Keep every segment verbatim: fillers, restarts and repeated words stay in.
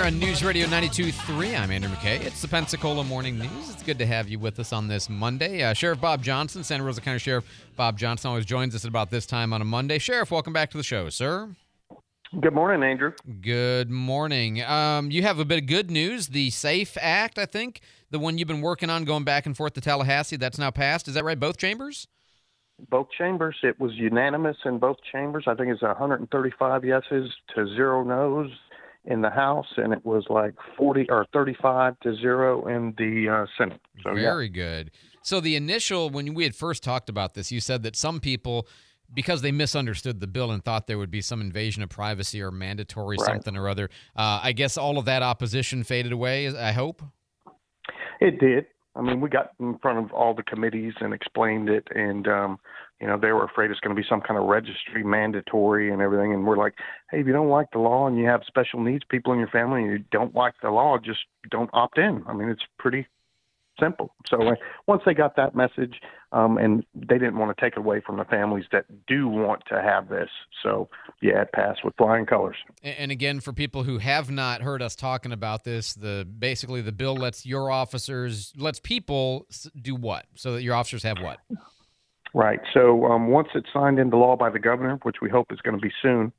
on News Radio ninety-two point three. I'm Andrew McKay. It's the Pensacola Morning News. It's good to have you with us on this Monday. Uh, Sheriff Bob Johnson, Santa Rosa County Sheriff Bob Johnson, always joins us at about this time on a Monday. Sheriff, welcome back to the show, sir. Good morning, Andrew. Good morning. Um, you have a bit of good news. The SAFE Act, I think, the one you've been working on going back and forth to Tallahassee, that's now passed. Is that right? Both chambers? Both chambers. It was unanimous in both chambers. I think it's one hundred thirty-five yeses to zero no's in the House, and it was like forty or thirty-five to zero in the uh, Senate. So, Very yeah. good. So the initial, when we had first talked about this, you said that some people, because they misunderstood the bill and thought there would be some invasion of privacy or mandatory Right. something or other, uh, I guess all of that opposition faded away, I hope? It did. I mean, we got in front of all the committees and explained it, and, um, you know, they were afraid it's going to be some kind of registry mandatory and everything. And we're like, hey, if you don't like the law and you have special needs people in your family and you don't like the law, just don't opt in. I mean, it's pretty simple. So uh, once they got that message, um, and they didn't want to take it away from the families that do want to have this. So, yeah, it passed with flying colors. And again, for people who have not heard us talking about this, the basically the bill lets your officers, lets people do what? So that your officers have what? Right. So um, once it's signed into law by the governor, which we hope is going to be soon,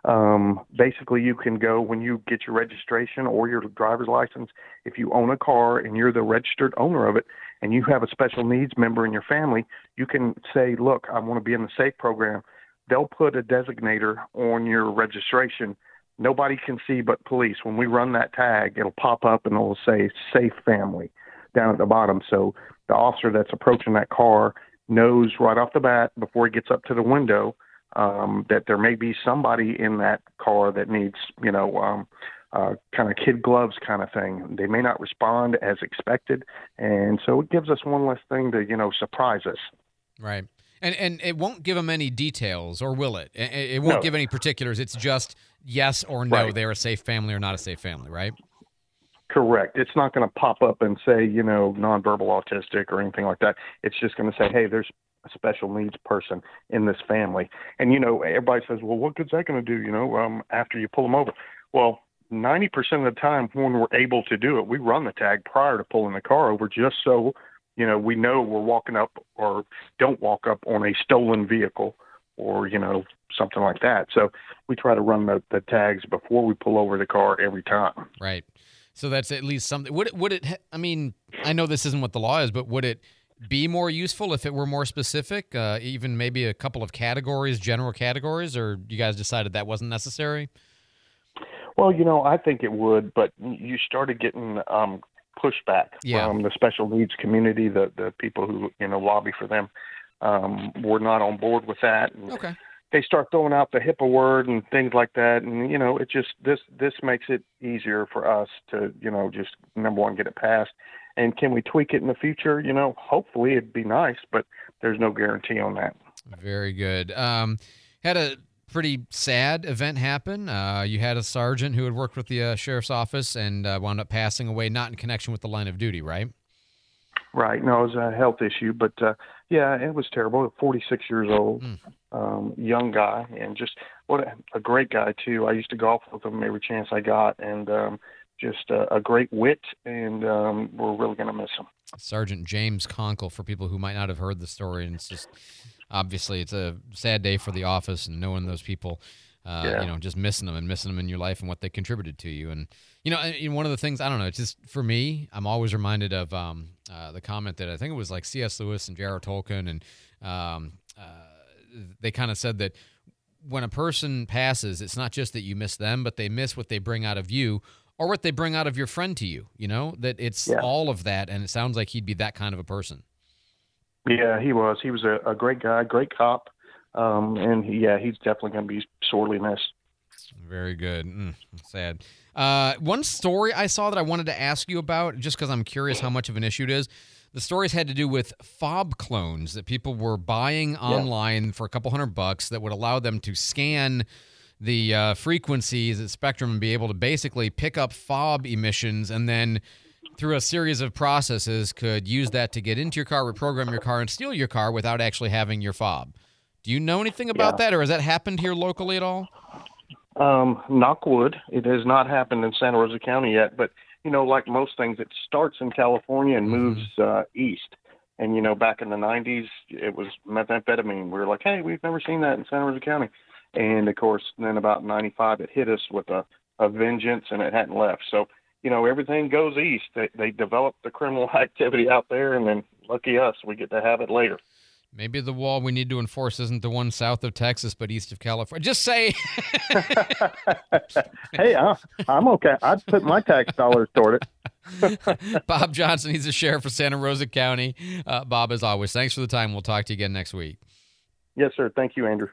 um, basically you can go when you get your registration or your driver's license, if you own a car and you're the registered owner of it and you have a special needs member in your family, you can say, look, I want to be in the SAFE program. They'll put a designator on your registration. Nobody can see but police. When we run that tag, it'll pop up and it'll say SAFE family down at the bottom. So the officer that's approaching that car knows right off the bat before he gets up to the window um, that there may be somebody in that car that needs, you know, um, uh, kind of kid gloves kind of thing. They may not respond as expected, and so it gives us one less thing to, you know, surprise us. Right. And and it won't give them any details, or will it? It, it won't No. give any particulars. It's just yes or no, Right. they're a safe family or not a safe family, right? Correct. It's not going to pop up and say, you know, nonverbal autistic or anything like that. It's just going to say, hey, there's a special needs person in this family. And, you know, everybody says, well, what good's that going to do, you know, um, after you pull them over? Well, ninety percent of the time when we're able to do it, we run the tag prior to pulling the car over just so, you know, we know we're walking up or don't walk up on a stolen vehicle or, you know, something like that. So we try to run the, the tags before we pull over the car every time. Right. So that's at least something. Would it, would it, I mean, I know this isn't what the law is, but would it be more useful if it were more specific, uh, even maybe a couple of categories, general categories, or you guys decided that wasn't necessary? Well, you know, I think it would, but you started getting um, pushback Yeah. from the special needs community, the, the people who, you know, lobby for them um, were not on board with that. And Okay. they start throwing out the HIPAA word and things like that. And, you know, it just, this, this makes it easier for us to, you know, just number one, get it passed. And can we tweak it in the future? You know, hopefully it'd be nice, but there's no guarantee on that. Very good. Um, had a pretty sad event happen. Uh, you had a sergeant who had worked with the uh, sheriff's office and uh, wound up passing away, not in connection with the line of duty, right? Right. No, it was a health issue, but uh, yeah, it was terrible. forty-six years old, Mm. um, young guy, and just what a, a great guy too. I used to golf with him every chance I got, and um, just a, a great wit, and um, we're really going to miss him. Sergeant James Conkle, for people who might not have heard the story, and it's just obviously it's a sad day for the office and knowing those people, uh, Yeah. you know, just missing them and missing them in your life and what they contributed to you. And you know, and one of the things I don't know, it's just for me, I'm always reminded of um, uh, the comment that I think it was like C S. Lewis and J R R. Tolkien, and um, uh, they kind of said that when a person passes, it's not just that you miss them, but they miss what they bring out of you. Or what they bring out of your friend to you, you know, that it's Yeah. all of that, and it sounds like he'd be that kind of a person. Yeah, he was. He was a, a great guy, great cop, um, and he, yeah, he's definitely going to be sorely missed. Very good. Mm, sad. Uh, one story I saw that I wanted to ask you about, just because I'm curious how much of an issue it is. The stories had to do with fob clones that people were buying online for a couple hundred bucks that would allow them to scan the uh, frequencies at Spectrum and be able to basically pick up fob emissions, and then through a series of processes could use that to get into your car, reprogram your car, and steal your car without actually having your fob. Do you know anything about Yeah. that, or has that happened here locally at all? Um, knock wood, it has not happened in Santa Rosa County yet, but, you know, like most things, it starts in California and moves uh, east. And, you know, back in the nineties, it was methamphetamine. We were like, hey, we've never seen that in Santa Rosa County. And, of course, then about ninety-five, it hit us with a, a vengeance, and it hadn't left. So, you know, everything goes east. They, they develop the criminal activity out there, and then lucky us, we get to have it later. Maybe the wall we need to enforce isn't the one south of Texas, but east of California. Just say. Hey, I, I'm okay. I'd put my tax dollars toward it. Bob Johnson, he's the sheriff of Santa Rosa County. Uh, Bob, as always, thanks for the time. We'll talk to you again next week. Yes, sir. Thank you, Andrew.